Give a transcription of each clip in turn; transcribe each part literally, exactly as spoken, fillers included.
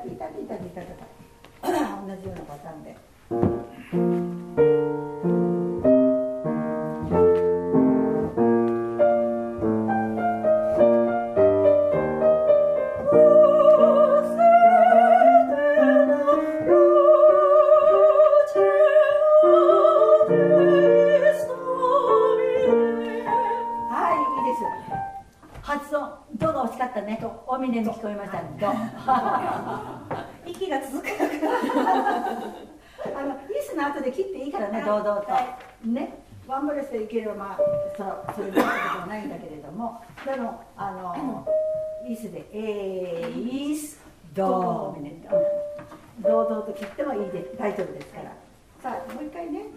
タキタキタキタキタ同じようなパターンで。おみねに聞こえました。ど息が続くあのイスの後で切っていいからね、堂々と、はい、ね、ワンブレスでいければ、まあ、そうそれでいいことはないんだけれども、でもあのイスでエーイスドミネ、堂々と切ってもいいで大丈夫ですから。さあもう一回ね。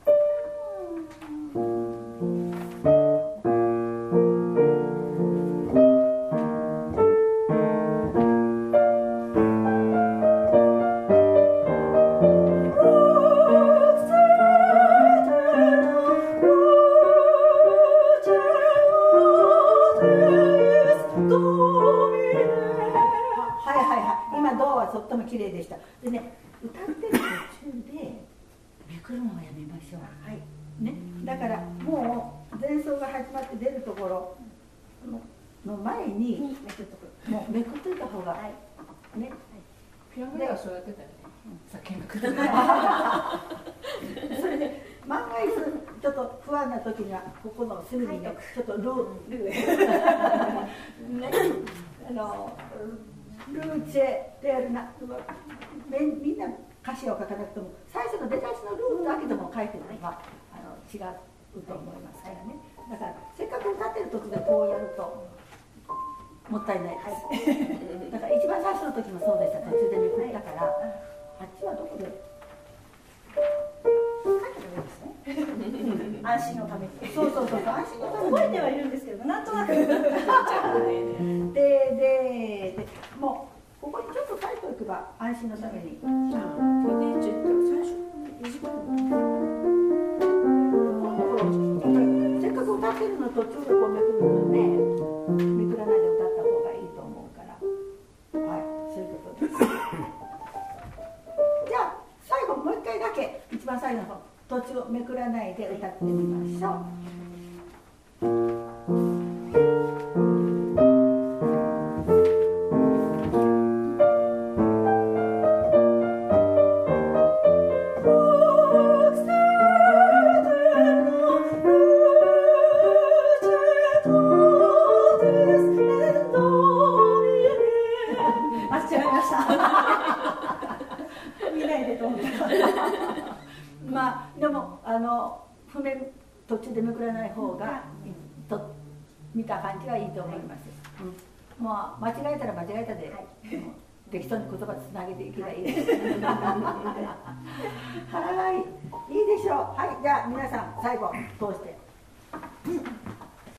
とっても綺麗でした。でね、歌ってる途中でめくるのをやめましょう。はい。ね、だからもう前奏が始まって出るところの前にめくっとく。もうめくっといた方が、はい、ね。 ピアノではそうやってたよね。さっきめくってた。 それで万が一ちょっと不安な時にはここの隅にね、ちょっとルールーね、あの。ルーチェレールなみんな歌詞を書かなくても最初の出だしのルーだけでも書いてるのがあの違うと思いますからね。だからせっかく歌ってる時でこうやるともったいないです。だから一番最初の時もそうでした。途中でめくったから、あっちはどこで安心のために。 そうそうそう、安心のために覚えてはいるんですけど、なんとなくで、 で、で、もうここにちょっと書いておけば安心のために。 これでちょっと最初短い。せっかく歌ってるの途中でこうめくるのね、めくらないで歌った方がいいと思うから。はい、そういうことです。じゃあ最後もう一回だけ一番最後の方。途中をめくらないで歌ってみましょう。 間違えました。見ないでと思った。 まあでもあの譜面途中でめくらない方がと見た感じはいいと思います。うん、もう間違えたら間違えたで、はい、できそうに言葉つなげていけばいいです。はい、いいでしょう。はい、じゃあ皆さん最後通して。